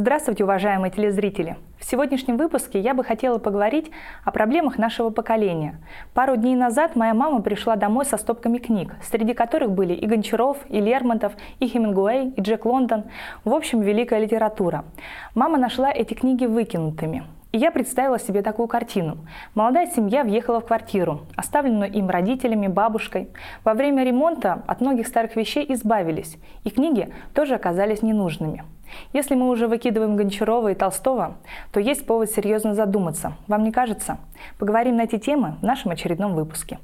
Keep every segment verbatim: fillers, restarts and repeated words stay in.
Здравствуйте, уважаемые телезрители! В сегодняшнем выпуске я бы хотела поговорить о проблемах нашего поколения. Пару дней назад моя мама пришла домой со стопками книг, среди которых были и Гончаров, и Лермонтов, и Хемингуэй, и Джек Лондон. В общем, великая литература. Мама нашла эти книги выкинутыми. И я представила себе такую картину. Молодая семья въехала в квартиру, оставленную им родителями, бабушкой. Во время ремонта от многих старых вещей избавились, и книги тоже оказались ненужными. Если мы уже выкидываем Гончарова и Толстого, то есть повод серьезно задуматься. Вам не кажется? Поговорим на эти темы в нашем очередном выпуске.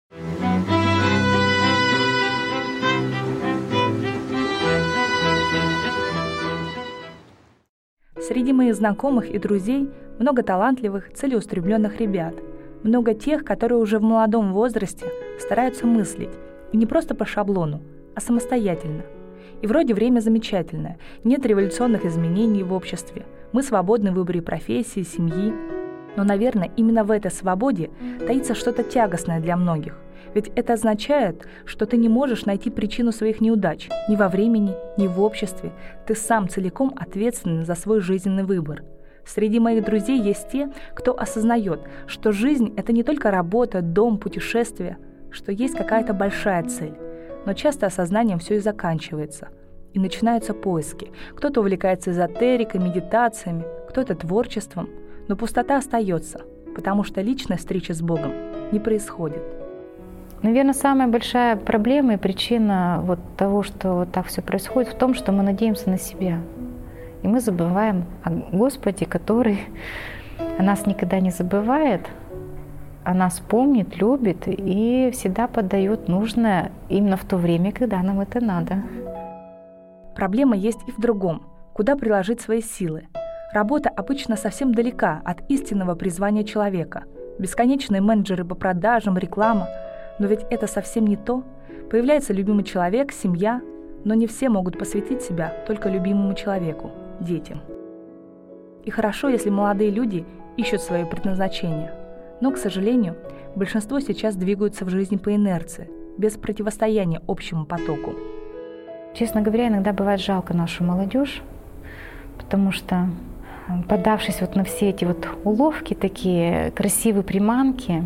Среди моих знакомых и друзей много талантливых, целеустремленных ребят. Много тех, которые уже в молодом возрасте стараются мыслить. И не просто по шаблону, а самостоятельно. И вроде время замечательное, нет революционных изменений в обществе, мы свободны в выборе профессии, семьи. Но, наверное, именно в этой свободе таится что-то тягостное для многих. Ведь это означает, что ты не можешь найти причину своих неудач ни во времени, ни в обществе. Ты сам целиком ответственен за свой жизненный выбор. Среди моих друзей есть те, кто осознает, что жизнь – это не только работа, дом, путешествия, что есть какая-то большая цель. Но часто осознанием все и заканчивается. И начинаются поиски. Кто-то увлекается эзотерикой, медитациями, кто-то творчеством. Но пустота остается, потому что личная встреча с Богом не происходит. Наверное, самая большая проблема и причина вот того, что вот так все происходит, в том, что мы надеемся на себя. И мы забываем о Господе, который о нас никогда не забывает, о нас помнит, любит и всегда подает нужное именно в то время, когда нам это надо. Проблема есть и в другом. Куда приложить свои силы? Работа обычно совсем далека от истинного призвания человека. Бесконечные менеджеры по продажам, реклама. Но ведь это совсем не то. Появляется любимый человек, семья, но не все могут посвятить себя только любимому человеку, детям. И хорошо, если молодые люди ищут свое предназначение. Но, к сожалению, большинство сейчас двигаются в жизни по инерции, без противостояния общему потоку. Честно говоря, иногда бывает жалко нашу молодежь, потому что, поддавшись вот на все эти вот уловки, такие красивые приманки,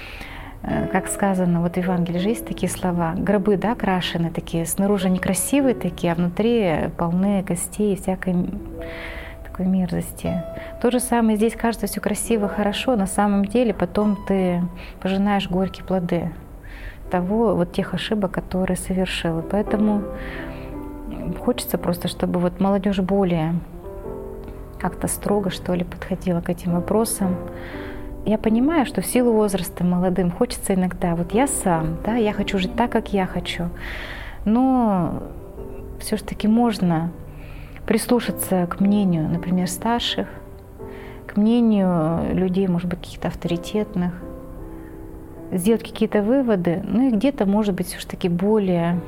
как сказано, вот в Евангелии же есть такие слова, гробы, да, крашеные такие, снаружи некрасивые такие, а внутри полны костей и всякой такой мерзости. То же самое здесь, кажется, все красиво, хорошо, на самом деле потом ты пожинаешь горькие плоды того, вот тех ошибок, которые совершила. Поэтому хочется просто, чтобы вот молодежь более как-то строго, что ли, подходила к этим вопросам. Я понимаю, что в силу возраста молодым хочется иногда, вот я сам, да, я хочу жить так, как я хочу, но все ж таки можно прислушаться к мнению, например, старших, к мнению людей, может быть, каких-то авторитетных, сделать какие-то выводы, ну и где-то, может быть, все ж таки более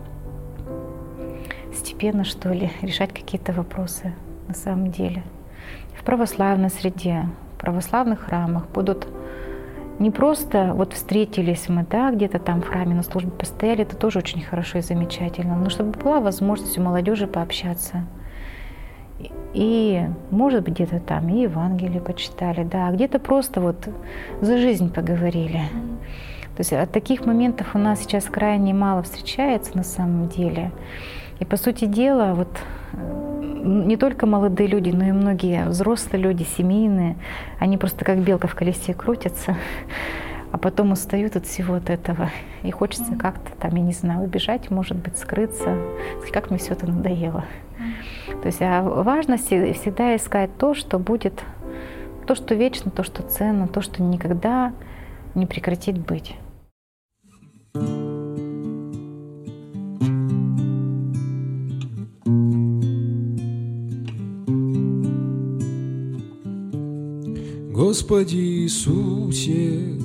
степенно, что ли, решать какие-то вопросы на самом деле. В православной среде, в православных храмах будут не просто вот встретились мы, да, где-то там в храме на службе постояли, это тоже очень хорошо и замечательно, но чтобы была возможность у молодежи пообщаться. И, может быть, где-то там и Евангелие почитали, да, где-то просто вот за жизнь поговорили. То есть от таких моментов у нас сейчас крайне мало встречается на самом деле. И, по сути дела, вот не только молодые люди, но и многие взрослые люди, семейные, они просто как белка в колесе крутятся, а потом устают от всего от этого. И хочется как-то там, я не знаю, убежать, может быть, скрыться. Как мне все это надоело. То есть а важно всегда искать то, что будет, то, что вечно, то, что ценно, то, что никогда не прекратит быть. Господи Иисусе,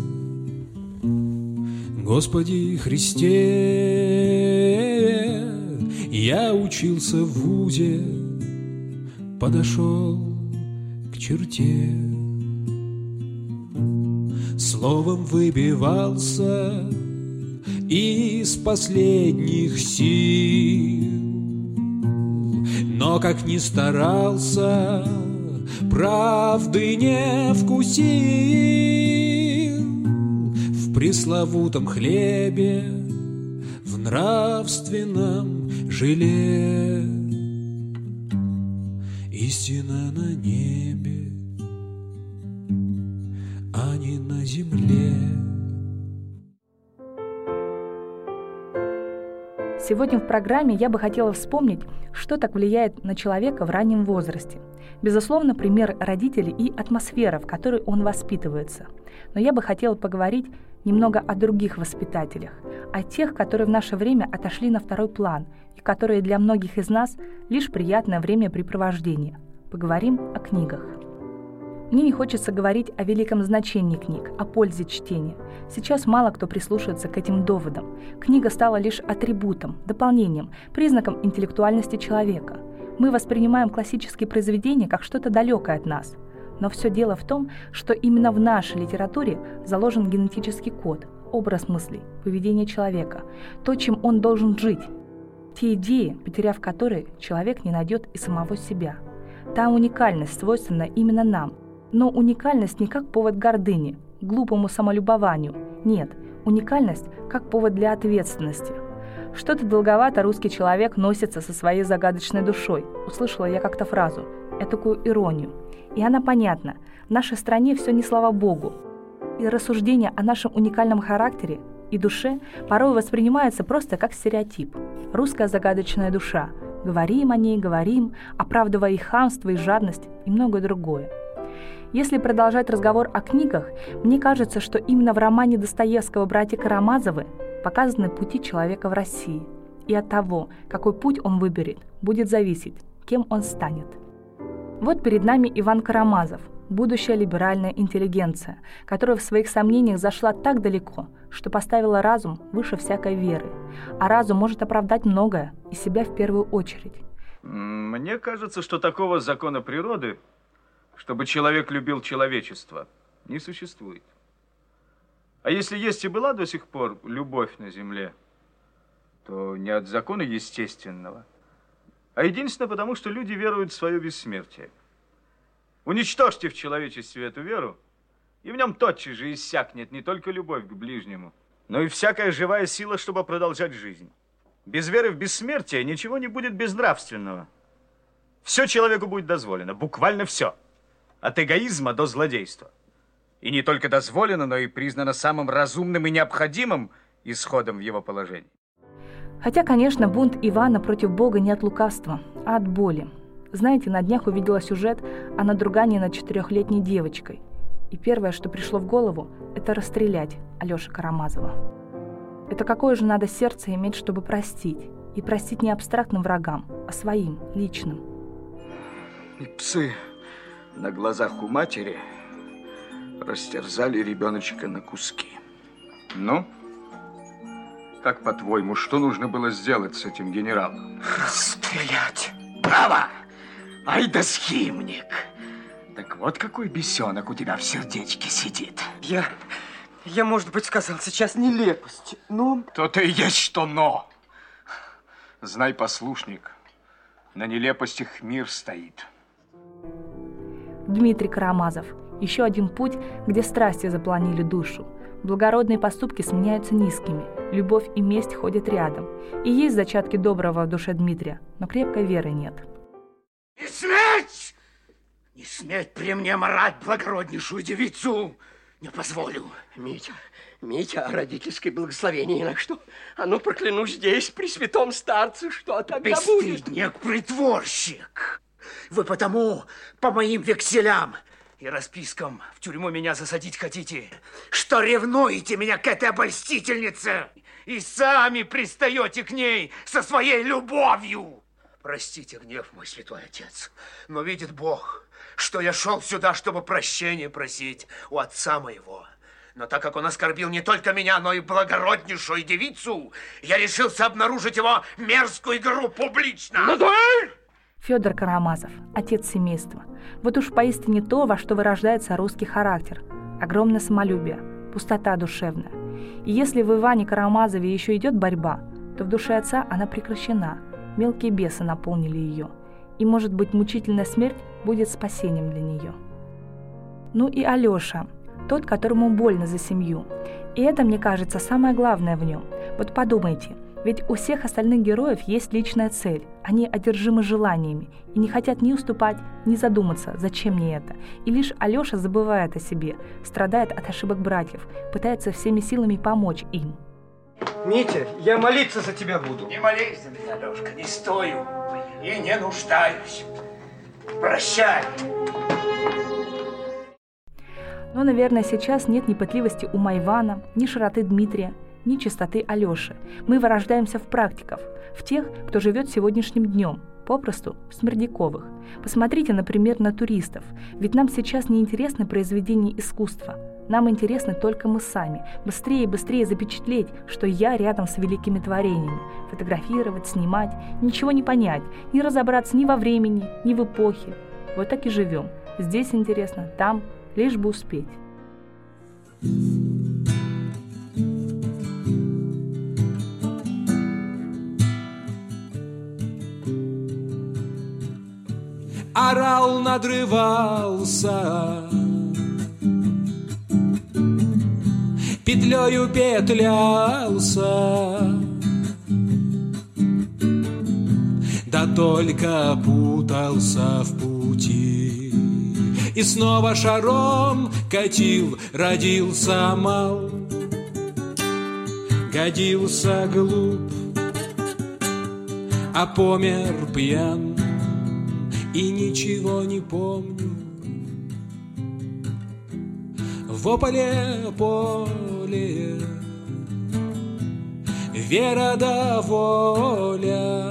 Господи Христе, я учился в вузе, подошел к черте, словом выбивался из последних сил, но Но как ни старался, правды не вкусил в пресловутом хлебе, в нравственном желе. Истина на небе, а не на земле. Сегодня в программе я бы хотела вспомнить, что так влияет на человека в раннем возрасте. Безусловно, пример родителей и атмосфера, в которой он воспитывается. Но я бы хотела поговорить немного о других воспитателях, о тех, которые в наше время отошли на второй план и которые для многих из нас лишь приятное времяпрепровождение. Поговорим о книгах. Мне не хочется говорить о великом значении книг, о пользе чтения. Сейчас мало кто прислушивается к этим доводам. Книга стала лишь атрибутом, дополнением, признаком интеллектуальности человека. Мы воспринимаем классические произведения как что-то далекое от нас. Но все дело в том, что именно в нашей литературе заложен генетический код, образ мыслей, поведение человека, то, чем он должен жить, те идеи, потеряв которые, человек не найдет и самого себя. Та уникальность свойственна именно нам. Но уникальность не как повод гордыни, глупому самолюбованию. Нет, уникальность как повод для ответственности. Что-то долговато русский человек носится со своей загадочной душой. Услышала я как-то фразу, этакую иронию. И она понятна. В нашей стране все не слава богу. И рассуждение о нашем уникальном характере и душе порой воспринимается просто как стереотип. Русская загадочная душа. Говорим о ней, говорим, оправдывая и хамство, и жадность, и многое другое. Если продолжать разговор о книгах, мне кажется, что именно в романе Достоевского «Братья Карамазовы» показаны пути человека в России. И от того, какой путь он выберет, будет зависеть, кем он станет. Вот перед нами Иван Карамазов, будущая либеральная интеллигенция, которая в своих сомнениях зашла так далеко, что поставила разум выше всякой веры. А разум может оправдать многое, и себя в первую очередь. Мне кажется, что такого закона природы, чтобы человек любил человечество, не существует. А если есть и была до сих пор любовь на земле, то не от закона естественного, а единственно потому, что люди веруют в свое бессмертие. Уничтожьте в человечестве эту веру, и в нем тотчас же иссякнет не только любовь к ближнему, но и всякая живая сила, чтобы продолжать жизнь. Без веры в бессмертие ничего не будет безнравственного. Все человеку будет дозволено, буквально все. От эгоизма до злодейства. И не только дозволено, но и признано самым разумным и необходимым исходом в его положении. Хотя, конечно, бунт Ивана против Бога не от лукавства, а от боли. Знаете, на днях увидела сюжет о надругании над четырехлетней девочкой. И первое, что пришло в голову, это расстрелять Алёшу Карамазова. Это какое же надо сердце иметь, чтобы простить? И простить не абстрактным врагам, а своим, личным. И псы на глазах у матери растерзали ребеночка на куски. Ну, как по-твоему, что нужно было сделать с этим генералом? Расстрелять. Браво! Ай да схимник! Так вот какой бесенок у тебя в сердечке сидит. Я, я, может быть, сказал сейчас нелепость, но... То-то и есть что но. Знай, послушник, на нелепостях мир стоит. Дмитрий Карамазов. Еще один путь, где страсти заполонили душу. Благородные поступки сменяются низкими. Любовь и месть ходят рядом. И есть зачатки доброго в душе Дмитрия, но крепкой веры нет. Не сметь! Не сметь при мне марать благороднейшую девицу! Не позволю. Митя, Митя, о родительской благословении на что? А ну, проклянусь здесь, при святом старце, что тогда будет? Бесстыдник, притворщик! Вы потому по моим векселям и распискам в тюрьму меня засадить хотите, что ревнуете меня к этой обольстительнице и сами пристаете к ней со своей любовью. Простите гнев мой, святой отец, но видит Бог, что я шел сюда, чтобы прощения просить у отца моего. Но так как он оскорбил не только меня, но и благороднейшую девицу, я решился обнаружить его мерзкую игру публично. На дуэль! Федор Карамазов, отец семейства. Вот уж поистине то, во что вырождается русский характер. Огромное самолюбие, пустота душевная. И если в Иване Карамазове еще идет борьба, то в душе отца она прекращена. Мелкие бесы наполнили ее. И, может быть, мучительная смерть будет спасением для нее. Ну и Алёша, тот, которому больно за семью. И это, мне кажется, самое главное в нем. Вот подумайте, ведь у всех остальных героев есть личная цель. Они одержимы желаниями и не хотят ни уступать, ни задуматься, зачем мне это. И лишь Алёша забывает о себе, страдает от ошибок братьев, пытается всеми силами помочь им. Митя, я молиться за тебя буду. Не молись за меня, Лёшка, не стою и не нуждаюсь. Прощай. Но, наверное, сейчас нет ни пытливости у Майвана, ни широты Дмитрия, ни чистоты Алёши. Мы вырождаемся в практиков, в тех, кто живет сегодняшним днем, попросту в Смердяковых. Посмотрите, например, на туристов, ведь нам сейчас не интересны произведения искусства. Нам интересны только мы сами, быстрее и быстрее запечатлеть, что я рядом с великими творениями, фотографировать, снимать, ничего не понять, не разобраться ни во времени, ни в эпохе. Вот так и живем. Здесь интересно, там, лишь бы успеть. Орал, надрывался, петлею петлялся, да только путался в пути. И снова шаром катил, родился мал, годился глуп, а помер пьян. И ничего не помню. Во поле, поле, вера да воля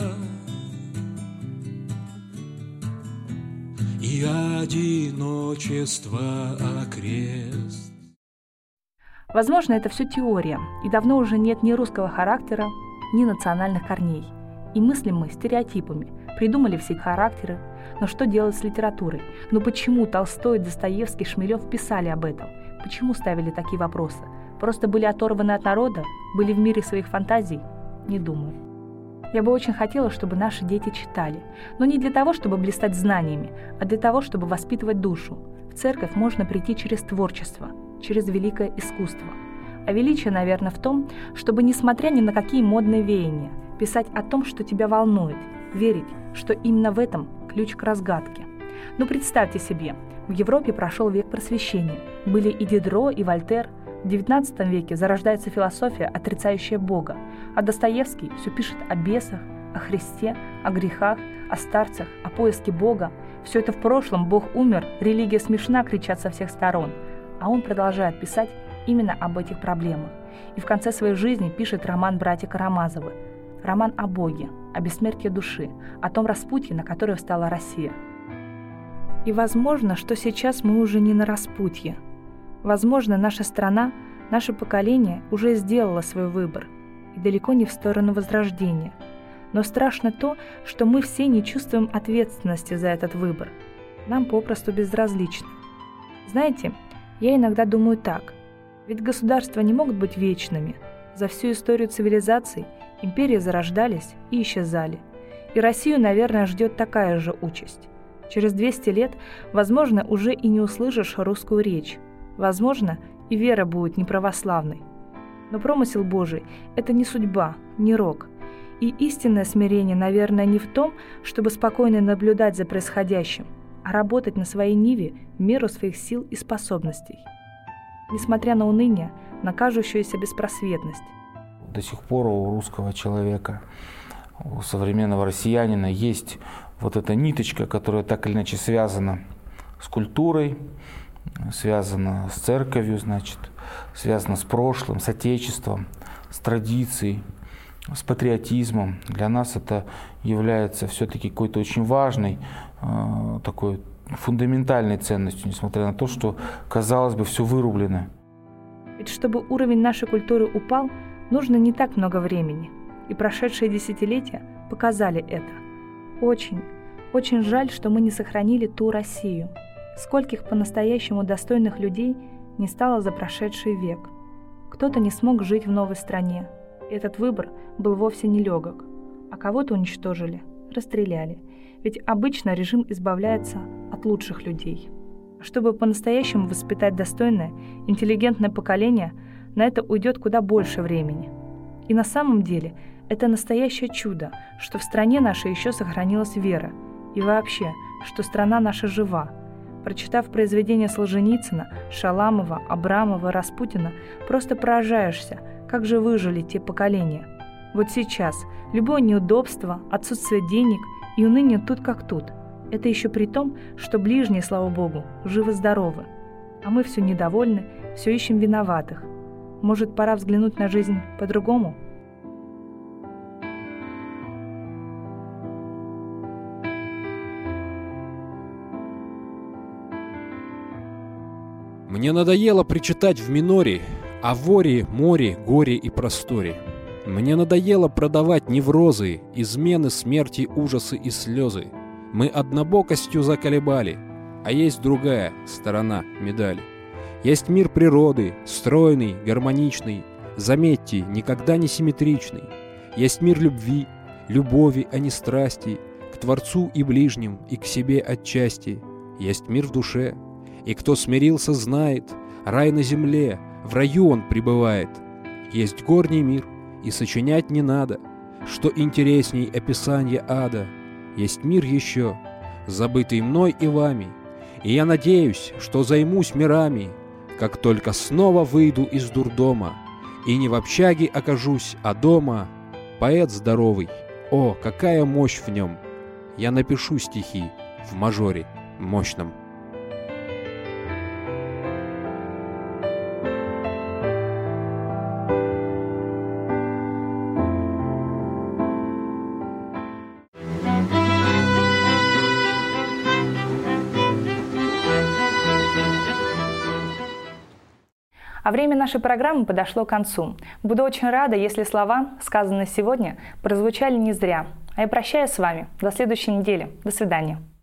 и одиночество окрест. Возможно, это все теория, и давно уже нет ни русского характера, ни национальных корней. И мыслим мы стереотипами, придумали все характеры. Но что делать с литературой? Ну почему Толстой, Достоевский, Шмелев писали об этом? Почему ставили такие вопросы? Просто были оторваны от народа? Были в мире своих фантазий? Не думаю. Я бы очень хотела, чтобы наши дети читали. Но не для того, чтобы блистать знаниями, а для того, чтобы воспитывать душу. В церковь можно прийти через творчество, через великое искусство. А величие, наверное, в том, чтобы, несмотря ни на какие модные веяния, писать о том, что тебя волнует, верить, что именно в этом ключ к разгадке. Ну представьте себе, в Европе прошел век просвещения. Были и Дидро, и Вольтер. В девятнадцатом веке зарождается философия, отрицающая Бога. А Достоевский все пишет о бесах, о Христе, о грехах, о старцах, о поиске Бога. Все это в прошлом, Бог умер, религия смешна, кричат со всех сторон. А он продолжает писать именно об этих проблемах. И в конце своей жизни пишет роман «Братья Карамазовы». Роман о Боге, о бессмертии души, о том распутье, на которое встала Россия. И возможно, что сейчас мы уже не на распутье. Возможно, наша страна, наше поколение уже сделало свой выбор, и далеко не в сторону возрождения. Но страшно то, что мы все не чувствуем ответственности за этот выбор. Нам попросту безразлично. Знаете, я иногда думаю так. Ведь государства не могут быть вечными. За всю историю цивилизаций империи зарождались и исчезали. И Россию, наверное, ждет такая же участь. Через двести лет, возможно, уже и не услышишь русскую речь. Возможно, и вера будет неправославной. Но промысел Божий – это не судьба, не рок. И истинное смирение, наверное, не в том, чтобы спокойно наблюдать за происходящим, а работать на своей ниве в меру своих сил и способностей. Несмотря на уныние, на кажущуюся беспросветность. До сих пор у русского человека, у современного россиянина есть вот эта ниточка, которая так или иначе связана с культурой, связана с церковью, значит, связана с прошлым, с отечеством, с традицией, с патриотизмом. Для нас это является все-таки какой-то очень важной, э, такой фундаментальной ценностью, несмотря на то, что, казалось бы, все вырублено. Ведь чтобы уровень нашей культуры упал, нужно не так много времени. И прошедшие десятилетия показали это. Очень, очень жаль, что мы не сохранили ту Россию. Скольких по-настоящему достойных людей не стало за прошедший век. Кто-то не смог жить в новой стране. Этот выбор был вовсе не легок. А кого-то уничтожили, расстреляли. Ведь обычно режим избавляется от лучших людей. Чтобы по-настоящему воспитать достойное, интеллигентное поколение, на это уйдет куда больше времени. И на самом деле это настоящее чудо, что в стране нашей еще сохранилась вера. И вообще, что страна наша жива. Прочитав произведения Солженицына, Шаламова, Абрамова, Распутина, просто поражаешься, как же выжили те поколения. Вот сейчас любое неудобство, отсутствие денег и уныние тут как тут. Это еще при том, что ближние, слава богу, живы-здоровы. А мы все недовольны, все ищем виноватых. Может, пора взглянуть на жизнь по-другому? Мне надоело причитать в миноре о воре, море, горе и просторе. Мне надоело продавать неврозы, измены, смерти, ужасы и слезы. Мы однобокостью заколебали, а есть другая сторона медали. Есть мир природы, стройный, гармоничный, заметьте, никогда не симметричный. Есть мир любви, любови, а не страсти, к Творцу и ближним, и к себе отчасти. Есть мир в душе, и кто смирился, знает, рай на земле, в раю он пребывает. Есть горний мир, и сочинять не надо, что интересней описания ада. Есть мир еще, забытый мной и вами, и я надеюсь, что займусь мирами, как только снова выйду из дурдома, и не в общаге окажусь, а дома. Поэт здоровый, о, какая мощь в нем! Я напишу стихи в мажоре мощном. А время нашей программы подошло к концу. Буду очень рада, если слова, сказанные сегодня, прозвучали не зря. А я прощаюсь с вами. До следующей недели. До свидания.